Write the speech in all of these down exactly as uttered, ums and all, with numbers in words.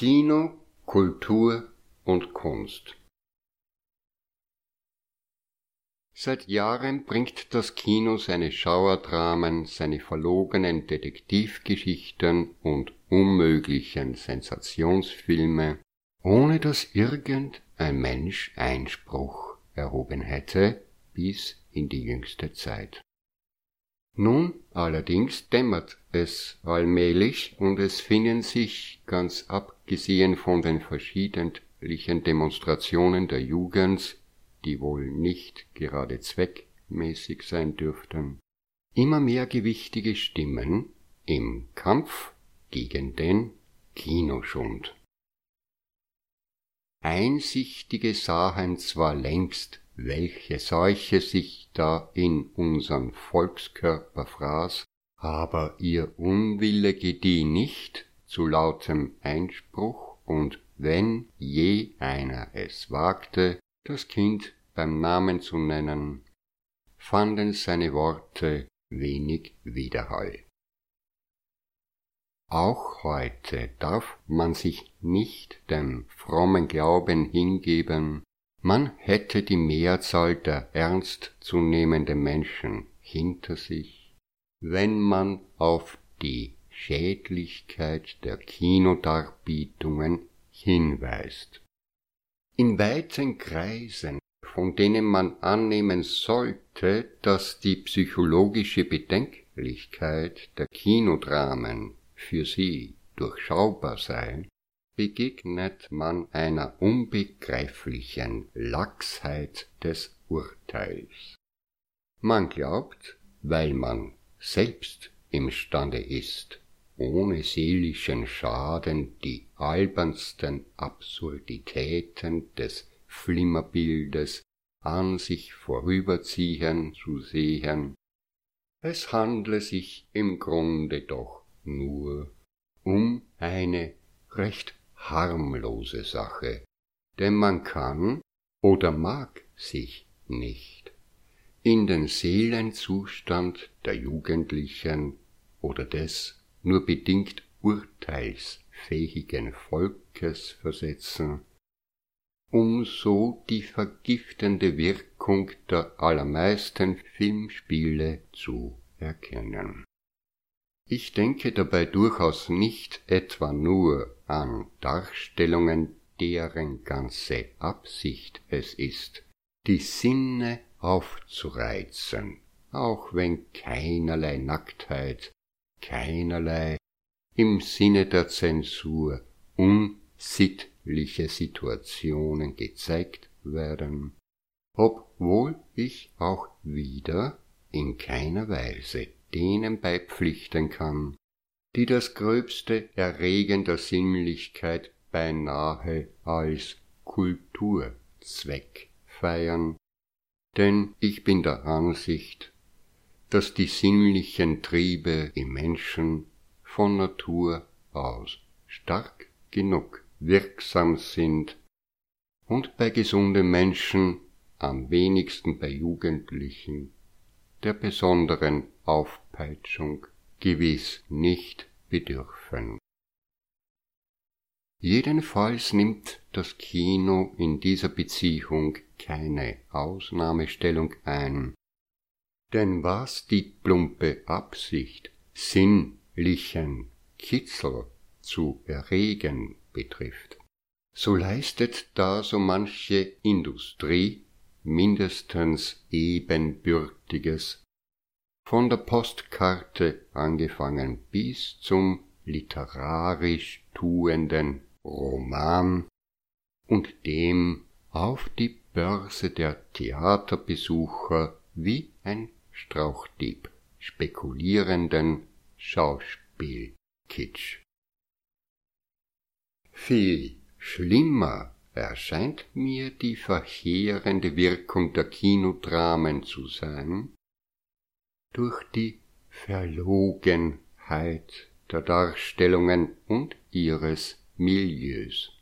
Kino, Kultur und Kunst. Seit Jahren bringt das Kino seine Schauerdramen, seine verlogenen Detektivgeschichten und unmöglichen Sensationsfilme, ohne dass irgendein Mensch Einspruch erhoben hätte, bis in die jüngste Zeit. Nun allerdings dämmert es allmählich und es finden sich, ganz abgesehen von den verschiedentlichen Demonstrationen der Jugend, die wohl nicht gerade zweckmäßig sein dürften, immer mehr gewichtige Stimmen im Kampf gegen den Kinoschund. Einsichtige sahen zwar längst, welche Seuche sich da in unsern Volkskörper fraß, aber ihr Unwille gedieh nicht zu lautem Einspruch, und wenn je einer es wagte, das Kind beim Namen zu nennen, fanden seine Worte wenig Widerhall. Auch heute darf man sich nicht dem frommen Glauben hingeben, man hätte die Mehrzahl der ernstzunehmenden Menschen hinter sich, wenn man auf die Schädlichkeit der Kinodarbietungen hinweist. In weiten Kreisen, von denen man annehmen sollte, dass die psychologische Bedenklichkeit der Kinodramen für sie durchschaubar sei, begegnet man einer unbegreiflichen Laxheit des Urteils. Man glaubt, weil man selbst imstande ist, ohne seelischen Schaden die albernsten Absurditäten des Flimmerbildes an sich vorüberziehen zu sehen, es handle sich im Grunde doch nur um eine recht harmlose Sache, denn man kann oder mag sich nicht in den Seelenzustand der Jugendlichen oder des nur bedingt urteilsfähigen Volkes versetzen, um so die vergiftende Wirkung der allermeisten Filmspiele zu erkennen. Ich denke dabei durchaus nicht etwa nur an Darstellungen, deren ganze Absicht es ist, die Sinne aufzureizen, auch wenn keinerlei Nacktheit, keinerlei im Sinne der Zensur unsittliche Situationen gezeigt werden, obwohl ich auch wieder in keiner Weise denen beipflichten kann, die das gröbste Erregen der Sinnlichkeit beinahe als Kulturzweck feiern, denn ich bin der Ansicht, dass die sinnlichen Triebe im Menschen von Natur aus stark genug wirksam sind und bei gesunden Menschen, am wenigsten bei Jugendlichen, der besonderen Aufpeitschung gewiss nicht bedürfen. Jedenfalls nimmt das Kino in dieser Beziehung keine Ausnahmestellung ein, denn was die plumpe Absicht, sinnlichen Kitzel zu erregen betrifft, so leistet da so manche Industrie mindestens ebenbürtiges, von der Postkarte angefangen bis zum literarisch tuenden Roman und dem auf die Börse der Theaterbesucher wie ein Strauchdieb spekulierenden Schauspielkitsch. Viel schlimmer erscheint mir die verheerende Wirkung der Kinodramen zu sein, durch die Verlogenheit der Darstellungen und ihres Milieus.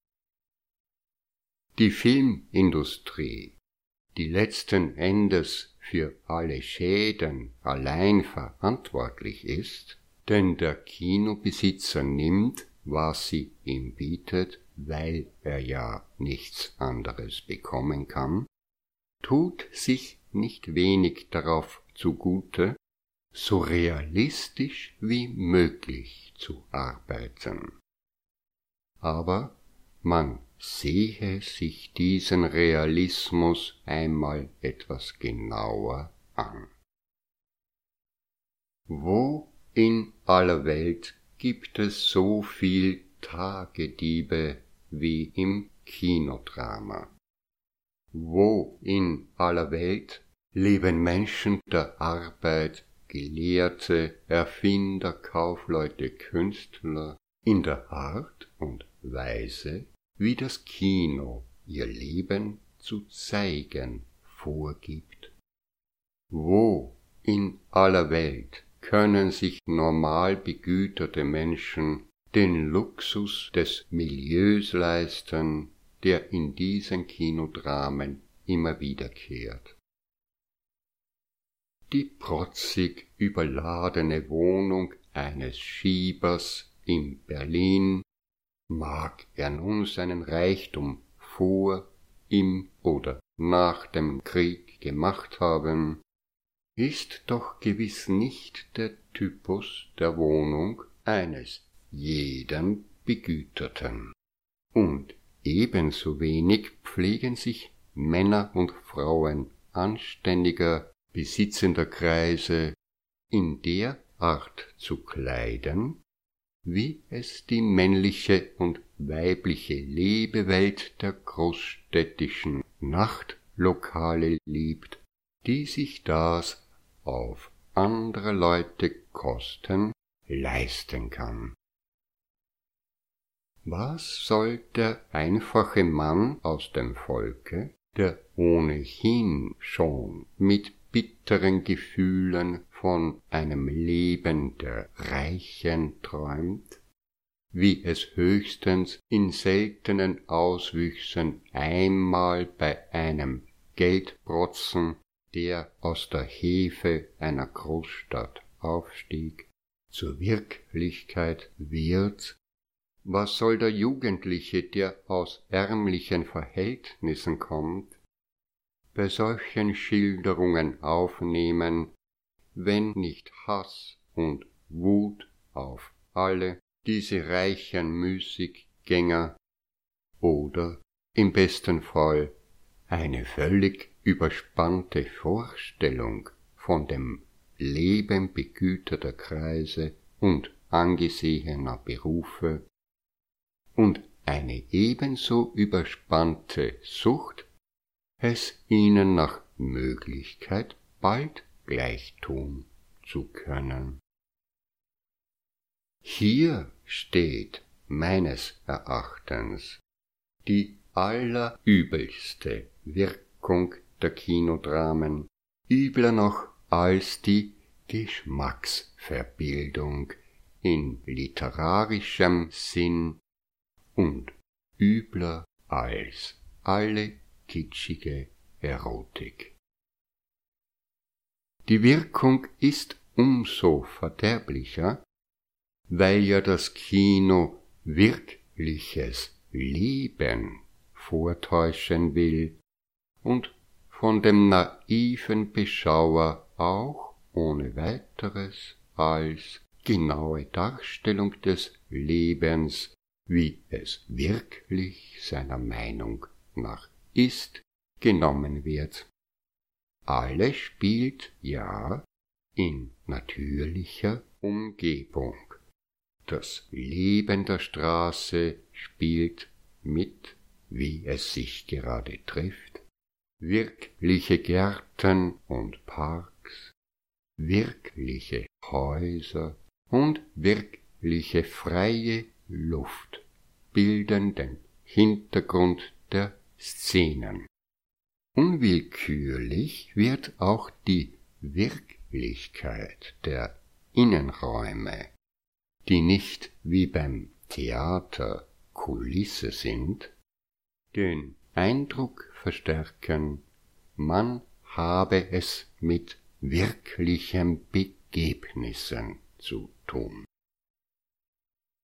Die Filmindustrie, die letzten Endes für alle Schäden allein verantwortlich ist, denn der Kinobesitzer nimmt, was sie ihm bietet, weil er ja nichts anderes bekommen kann, tut sich nicht wenig darauf zugute, so realistisch wie möglich zu arbeiten. Aber man sehe sich diesen Realismus einmal etwas genauer an. Wo in aller Welt gibt es so viel Tagediebe wie im Kinodrama? Wo in aller Welt leben Menschen der Arbeit, Gelehrte, Erfinder, Kaufleute, Künstler, in der Art und Weise, wie das Kino ihr Leben zu zeigen vorgibt? Wo in aller Welt können sich normal begüterte Menschen den Luxus des Milieus leisten, der in diesen Kinodramen immer wiederkehrt? Die protzig überladene Wohnung eines Schiebers in Berlin, mag er nun seinen Reichtum vor, im oder nach dem Krieg gemacht haben, ist doch gewiss nicht der Typus der Wohnung eines jeden Begüterten. Und ebenso wenig pflegen sich Männer und Frauen anständiger, besitzender Kreise in der Art zu kleiden, wie es die männliche und weibliche Lebewelt der großstädtischen Nachtlokale liebt, die sich das auf anderer Leute Kosten leisten kann. Was soll der einfache Mann aus dem Volke, der ohnehin schon mit bitteren Gefühlen von einem Leben der Reichen träumt, wie es höchstens in seltenen Auswüchsen einmal bei einem Geldprotzen, der aus der Hefe einer Großstadt aufstieg, zur Wirklichkeit wird? Was soll der Jugendliche, der aus ärmlichen Verhältnissen kommt, bei solchen Schilderungen aufnehmen, wenn nicht Hass und Wut auf alle diese reichen Müßiggänger oder im besten Fall eine völlig überspannte Vorstellung von dem Leben begüterter Kreise und angesehener Berufe und eine ebenso überspannte Sucht, es ihnen nach Möglichkeit bald gleichtun zu können. Hier steht meines Erachtens die allerübelste Wirkung der Kinodramen, übler noch als die Geschmacksverbildung in literarischem Sinn und übler als alle kitschige Erotik. Die Wirkung ist umso verderblicher, weil ja das Kino wirkliches Leben vortäuschen will und von dem naiven Beschauer auch ohne weiteres als genaue Darstellung des Lebens, wie es wirklich seiner Meinung nach ist, genommen wird. Alles spielt ja in natürlicher Umgebung. Das Leben der Straße spielt mit, wie es sich gerade trifft, wirkliche Gärten und Parks, wirkliche Häuser und wirkliche freie Luft bilden den Hintergrund der Szenen. Unwillkürlich wird auch die Wirklichkeit der Innenräume, die nicht wie beim Theater Kulisse sind, den Eindruck verstärken, man habe es mit wirklichen Begebnissen zu tun.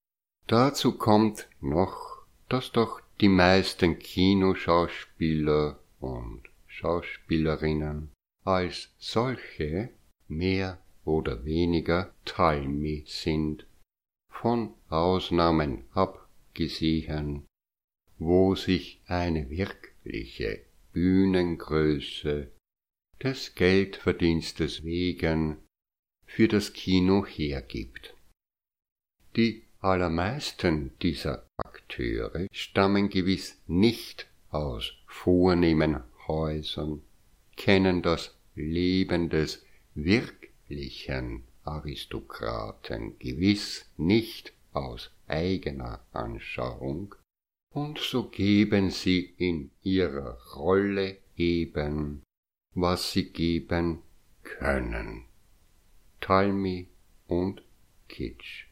Dazu kommt noch, dass doch die meisten Kinoschauspieler und Schauspielerinnen als solche mehr oder weniger Talmi sind, von Ausnahmen abgesehen, wo sich eine wirkliche Bühnengröße des Geldverdienstes wegen für das Kino hergibt. Die allermeisten dieser Akteure stammen gewiss nicht aus vornehmen Häusern, kennen das Leben des wirklichen Aristokraten gewiss nicht aus eigener Anschauung, und so geben sie in ihrer Rolle eben, was sie geben können. Talmi und Kitsch.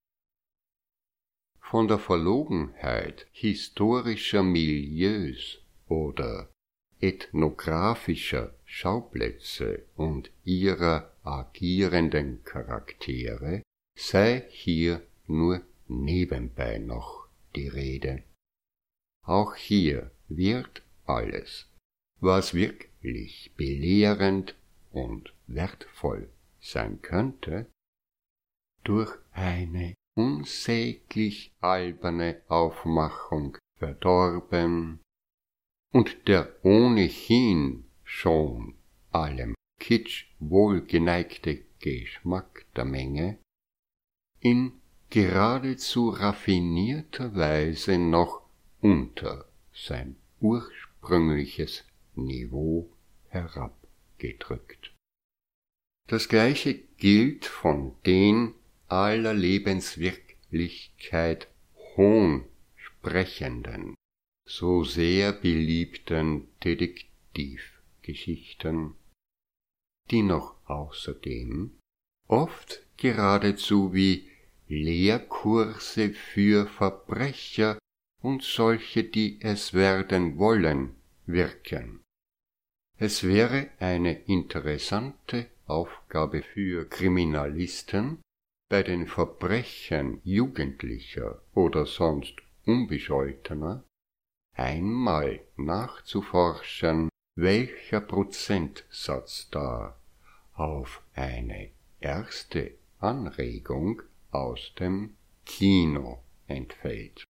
Von der Verlogenheit historischer Milieus oder ethnographischer Schauplätze und ihrer agierenden Charaktere sei hier nur nebenbei noch die Rede. Auch hier wird alles, was wirklich belehrend und wertvoll sein könnte, durch eine unsäglich alberne Aufmachung verdorben und der ohnehin schon allem Kitsch wohlgeneigte Geschmack der Menge in geradezu raffinierter Weise noch unter sein ursprüngliches Niveau herabgedrückt. Das Gleiche gilt von den aller Lebenswirklichkeit hohn sprechenden, so sehr beliebten Detektivgeschichten, die noch außerdem oft geradezu wie Lehrkurse für Verbrecher und solche, die es werden wollen, wirken. Es wäre eine interessante Aufgabe für Kriminalisten, bei den Verbrechen Jugendlicher oder sonst Unbescholtener einmal nachzuforschen, welcher Prozentsatz da auf eine erste Anregung aus dem Kino entfällt.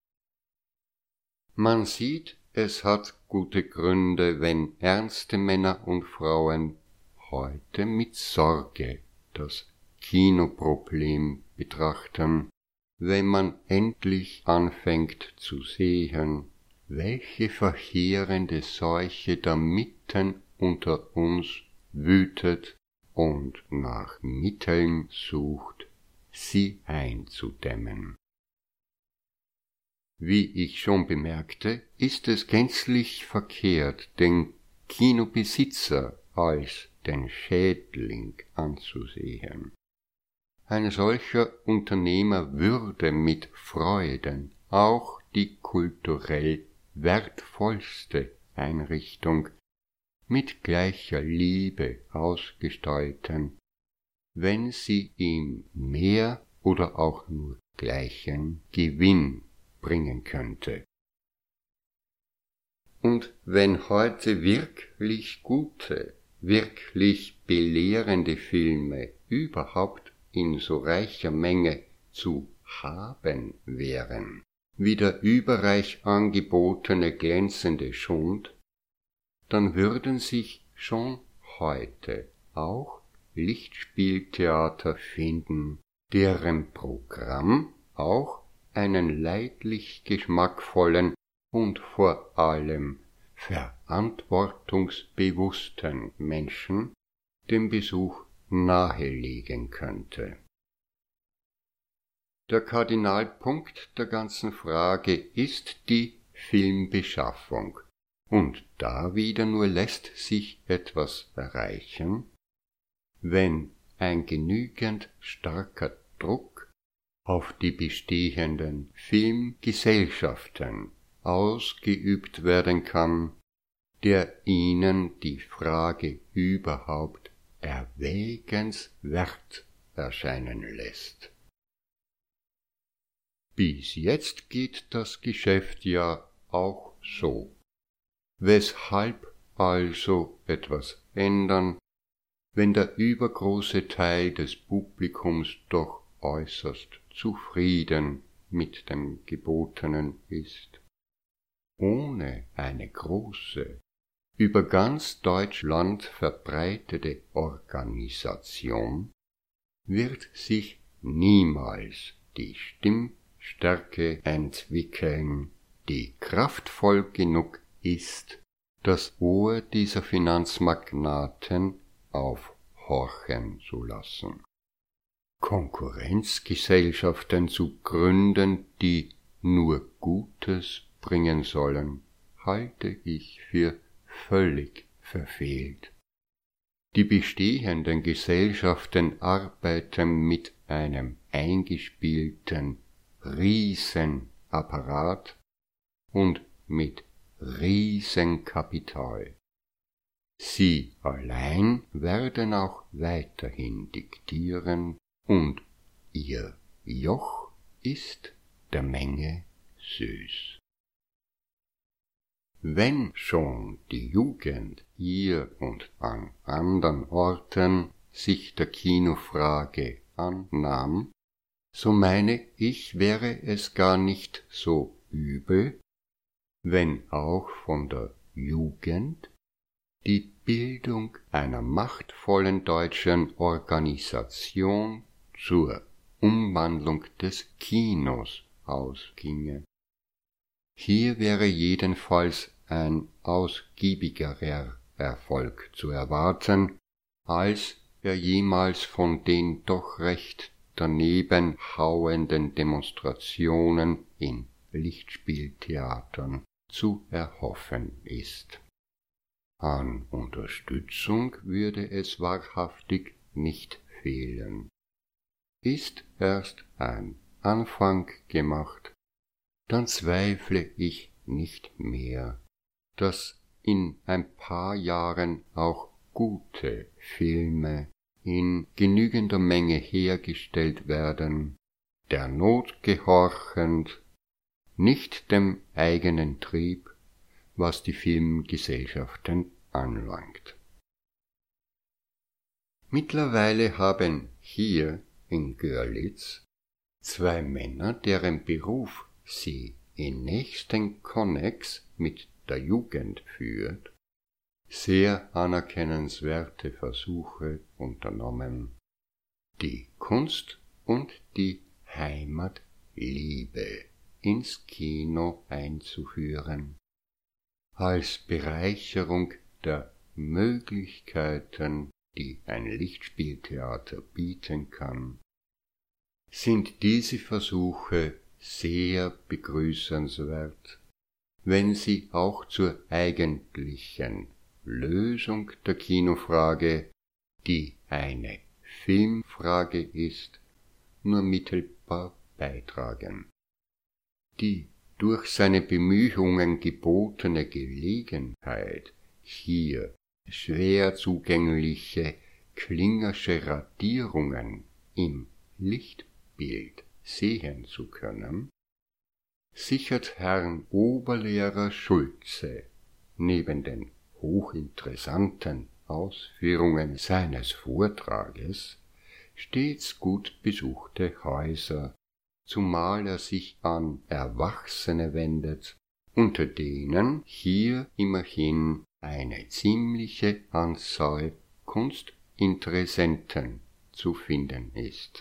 Man sieht, es hat gute Gründe, wenn ernste Männer und Frauen heute mit Sorge das Kinoproblem betrachten, wenn man endlich anfängt zu sehen, welche verheerende Seuche da mitten unter uns wütet und nach Mitteln sucht, sie einzudämmen. Wie ich schon bemerkte, ist es gänzlich verkehrt, den Kinobesitzer als den Schädling anzusehen. Ein solcher Unternehmer würde mit Freuden auch die kulturell wertvollste Einrichtung mit gleicher Liebe ausgestalten, wenn sie ihm mehr oder auch nur gleichen Gewinn bringen könnte. Und wenn heute wirklich gute, wirklich belehrende Filme überhaupt in so reicher Menge zu haben wären, wie der überreich angebotene glänzende Schund, dann würden sich schon heute auch Lichtspieltheater finden, deren Programm auch einen leidlich geschmackvollen und vor allem verantwortungsbewussten Menschen den Besuch nahelegen könnte. Der Kardinalpunkt der ganzen Frage ist die Filmbeschaffung, und da wieder nur lässt sich etwas erreichen, wenn ein genügend starker Druck auf die bestehenden Filmgesellschaften ausgeübt werden kann, der ihnen die Frage überhaupt erwägenswert erscheinen lässt. Bis jetzt geht das Geschäft ja auch so. Weshalb also etwas ändern, wenn der übergroße Teil des Publikums doch äußerst zufrieden mit dem Gebotenen ist? Ohne eine große, über ganz Deutschland verbreitete Organisation wird sich niemals die Stimmstärke entwickeln, die kraftvoll genug ist, das Ohr dieser Finanzmagnaten aufhorchen zu lassen. Konkurrenzgesellschaften zu gründen, die nur Gutes bringen sollen, halte ich für völlig verfehlt. Die bestehenden Gesellschaften arbeiten mit einem eingespielten Riesenapparat und mit Riesenkapital. Sie allein werden auch weiterhin diktieren, und ihr Joch ist der Menge süß. Wenn schon die Jugend hier und an anderen Orten sich der Kinofrage annahm, so meine ich, wäre es gar nicht so übel, wenn auch von der Jugend die Bildung einer machtvollen deutschen Organisation zur Umwandlung des Kinos ausginge. Hier wäre jedenfalls ein ausgiebigerer Erfolg zu erwarten, als er jemals von den doch recht daneben hauenden Demonstrationen in Lichtspieltheatern zu erhoffen ist. An Unterstützung würde es wahrhaftig nicht fehlen. Ist erst ein Anfang gemacht, dann zweifle ich nicht mehr, dass in ein paar Jahren auch gute Filme in genügender Menge hergestellt werden, der Not gehorchend, nicht dem eigenen Trieb, was die Filmgesellschaften anlangt. Mittlerweile haben hier in Görlitz zwei Männer, deren Beruf sie in nächsten Konnex mit der Jugend führt, sehr anerkennenswerte Versuche unternommen, die Kunst und die Heimatliebe ins Kino einzuführen, als Bereicherung der Möglichkeiten, die ein Lichtspieltheater bieten kann, sind diese Versuche sehr begrüßenswert, wenn sie auch zur eigentlichen Lösung der Kinofrage, die eine Filmfrage ist, nur mittelbar beitragen. Die durch seine Bemühungen gebotene Gelegenheit, hier schwer zugängliche Klingersche Radierungen im Lichtbild sehen zu können, sichert Herrn Oberlehrer Schulze neben den hochinteressanten Ausführungen seines Vortrages stets gut besuchte Häuser, zumal er sich an Erwachsene wendet, unter denen hier immerhin eine ziemliche Anzahl Kunstinteressenten zu finden ist.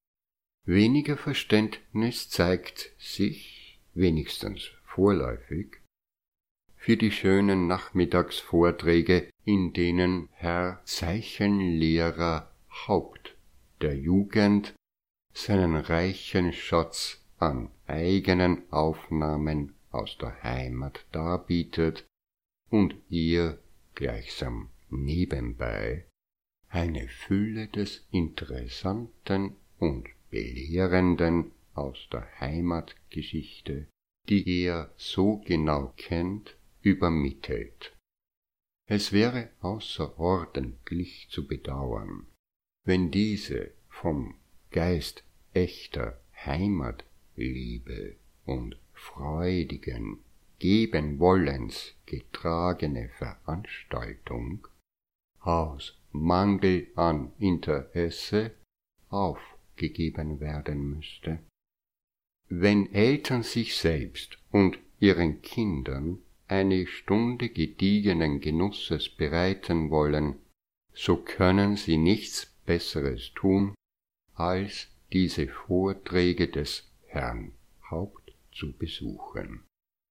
Weniger Verständnis zeigt sich, wenigstens vorläufig, für die schönen Nachmittagsvorträge, in denen Herr Zeichenlehrer Haupt der Jugend seinen reichen Schatz an eigenen Aufnahmen aus der Heimat darbietet und ihr gleichsam nebenbei eine Fülle des Interessanten und Belehrenden aus der Heimatgeschichte, die er so genau kennt, übermittelt. Es wäre außerordentlich zu bedauern, wenn diese vom Geist echter Heimat Liebe und freudigen Gebenwollens getragene Veranstaltung aus Mangel an Interesse aufgegeben werden müsste. Wenn Eltern sich selbst und ihren Kindern eine Stunde gediegenen Genusses bereiten wollen, so können sie nichts Besseres tun, als diese Vorträge des Herrn Haupt zu besuchen.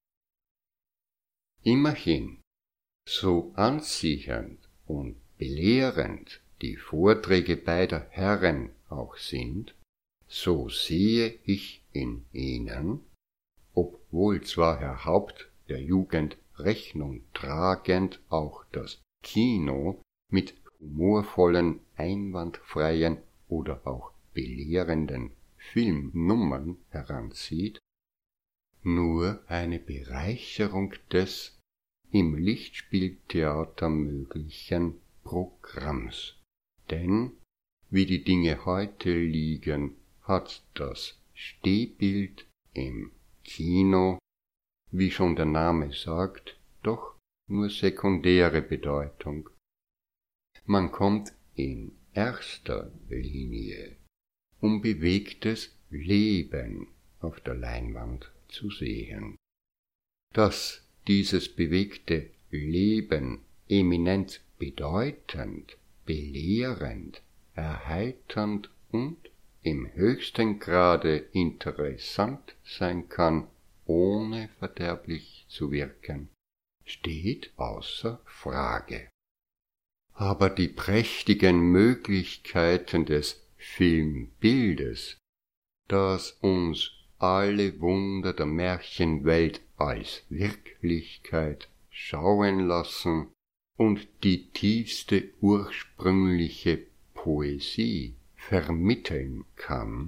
Immerhin, so anziehend und belehrend die Vorträge beider Herren auch sind, so sehe ich in ihnen, obwohl zwar Herr Haupt der Jugend Rechnung tragend auch das Kino mit humorvollen, einwandfreien oder auch belehrenden Filmnummern heranzieht, nur eine Bereicherung des im Lichtspieltheater möglichen Programms. Denn, wie die Dinge heute liegen, hat das Stehbild im Kino, wie schon der Name sagt, doch nur sekundäre Bedeutung. Man kommt in erster Linie, um bewegtes Leben auf der Leinwand zu sehen. Dass dieses bewegte Leben eminent bedeutend, belehrend, erheiternd und im höchsten Grade interessant sein kann, ohne verderblich zu wirken, steht außer Frage. Aber die prächtigen Möglichkeiten des Filmbildes, das uns alle Wunder der Märchenwelt als Wirklichkeit schauen lassen und die tiefste ursprüngliche Poesie vermitteln kann,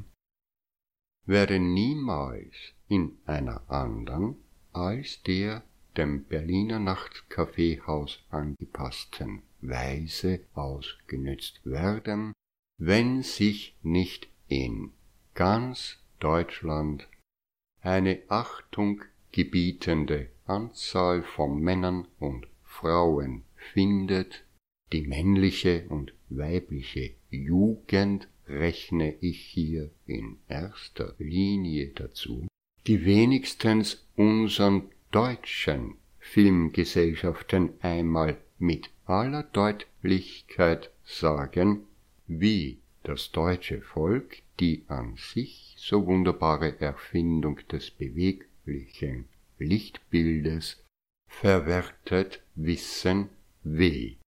werden niemals in einer andern als der dem Berliner Nachtkaffeehaus angepassten Weise ausgenützt werden, wenn sich nicht in ganz Deutschland eine Achtung gebietende Anzahl von Männern und Frauen findet, die männliche und weibliche Jugend rechne ich hier in erster Linie dazu, die wenigstens unseren deutschen Filmgesellschaften einmal mit aller Deutlichkeit sagen, wie das deutsche Volk die an sich so wunderbare Erfindung des beweglichen Lichtbildes verwertet wissen will.